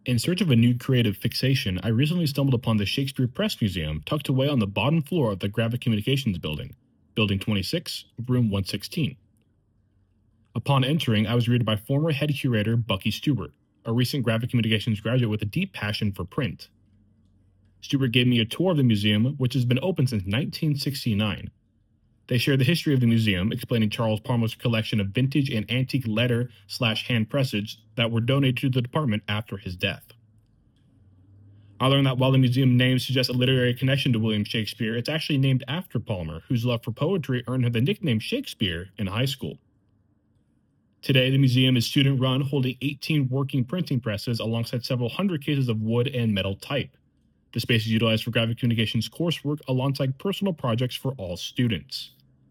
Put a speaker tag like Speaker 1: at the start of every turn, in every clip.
Speaker 1: In search of a new creative fixation, I recently stumbled upon the Shakespeare Press Museum tucked away on the bottom floor of the Graphic Communications Building, Building 26, Room 116. Upon entering, I was greeted by former head curator Bucky Stewart, a recent graphic communications graduate with a deep passion for print. Stewart gave me a tour of the museum, which has been open since 1969. They shared the history of the museum, explaining Charles Palmer's collection of vintage and antique letter/hand presses that were donated to the department after his death. I learned that while the museum name suggests a literary connection to William Shakespeare, it's actually named after Palmer, whose love for poetry earned her the nickname Shakespeare in high school. Today, the museum is student-run, holding 18 working printing presses alongside several hundred cases of wood and metal type. The space is utilized for graphic communications coursework alongside personal projects for all students.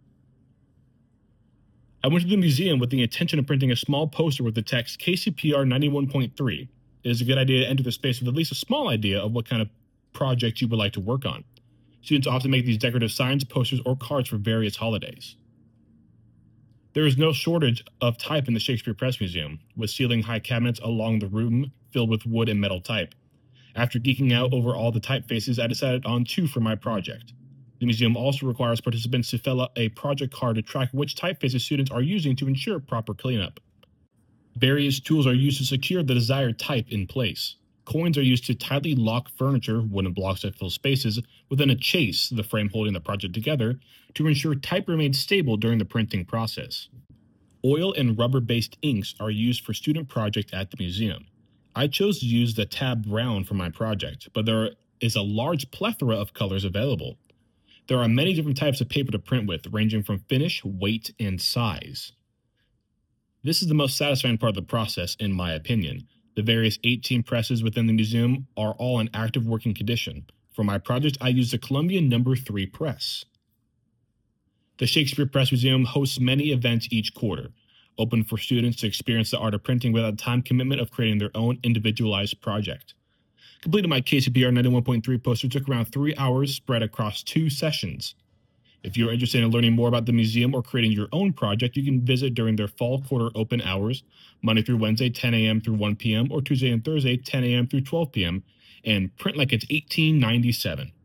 Speaker 1: I went to the museum with the intention of printing a small poster with the text KCPR 91.3. It is a good idea to enter the space with at least a small idea of what kind of project you would like to work on. Students often make these decorative signs, posters, or cards for various holidays. There is no shortage of type in the Shakespeare Press Museum, with ceiling-high cabinets along the room filled with wood and metal type. After geeking out over all the typefaces, I decided on 2 for my project. The museum also requires participants to fill out a project card to track which typefaces students are using to ensure proper cleanup. Various tools are used to secure the desired type in place. Coins are used to tightly lock furniture, wooden blocks that fill spaces, within a chase, the frame holding the project together, to ensure type remains stable during the printing process. Oil and rubber-based inks are used for student projects at the museum. I chose to use the Tab Brown for my project, but there is a large plethora of colors available. There are many different types of paper to print with, ranging from finish, weight, and size. This is the most satisfying part of the process, in my opinion. The various 18 presses within the museum are all in active working condition. For my project, I used the Columbia No. 3 press. The Shakespeare Press Museum hosts many events each quarter, open for students to experience the art of printing without the time commitment of creating their own individualized project. Completing my KCPR 91.3 poster took around 3 hours spread across 2 sessions. If you're interested in learning more about the museum or creating your own project, you can visit during their fall quarter open hours, Monday through Wednesday, 10 a.m. through 1 p.m., or Tuesday and Thursday, 10 a.m. through 12 p.m., and print like it's 1897.